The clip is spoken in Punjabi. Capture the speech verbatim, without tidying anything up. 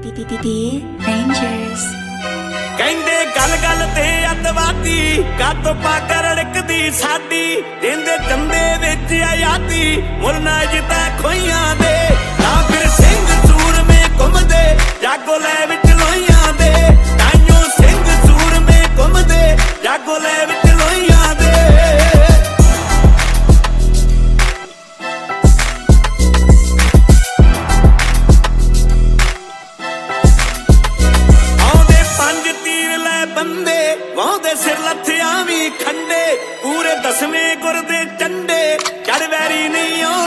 Rangers ਕਹਿੰਦੇ ਗੱਲ ਗੱਲ ਤੇ ਅੱਤਵਾਦੀ ਕਾਤੋਂ ਪੱਗ ਰੜਕਦੀ ਸਾਡੀ ਜਿੰਦੇ ਚੰਦੇ ਵਿੱਚ ਆਜ਼ਾਦੀ ਮੁੱਲ ਨਾ ਜਿੱਤਾ ਖੋਈਆਂ ਦੇ ਤਾਂ ਫਿਰ ਸਿੰਘ ਸੂਰਮੇ ਘੁੰਮਦੇ ਜਾਗੋ ਲੈ ਵਿੱਚ ਲੋਈਆਂ ਦੇ ਤਾਈਓ ਸਿੰਘ ਸੂਰਮੇ ਘੁੰਮਦੇ ਜਾਗੋ ਲੈ ਵਿੱਚ ਲੋਈਆਂ ਦੇ ਬੰਦੇ ਵਾਉਂਦੇ ਸਿਰ ਲੱਥਿਆਂ ਵੀ ਖੰਡੇ ਪੂਰੇ ਦਸਵੇਂ ਗੁਰ ਦੇ ਚੰਡੇ ਚੜ ਵੈਰੀ ਨਹੀਂ